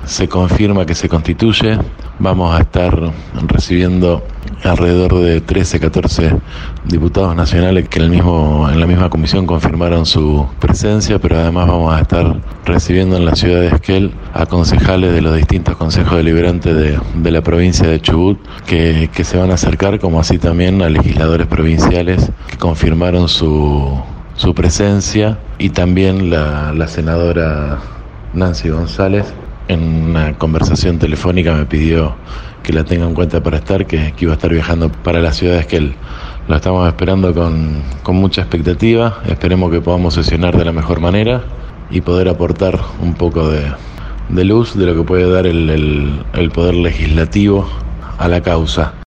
se confirma que se constituye. Vamos a estar recibiendo alrededor de 13, 14 diputados nacionales que en la misma comisión confirmaron su presencia, pero además vamos a estar recibiendo en la ciudad de Esquel a concejales de los distintos consejos deliberantes de la provincia de Chubut que se van a acercar, como así también a legisladores provinciales que confirmaron su presencia, y también la senadora Nancy González en una conversación telefónica me pidió que la tenga en cuenta para estar, que iba a estar viajando para la ciudad de Esquel. Lo estamos esperando con mucha expectativa. Esperemos que podamos sesionar de la mejor manera y poder aportar un poco de luz de lo que puede dar el poder legislativo a la causa.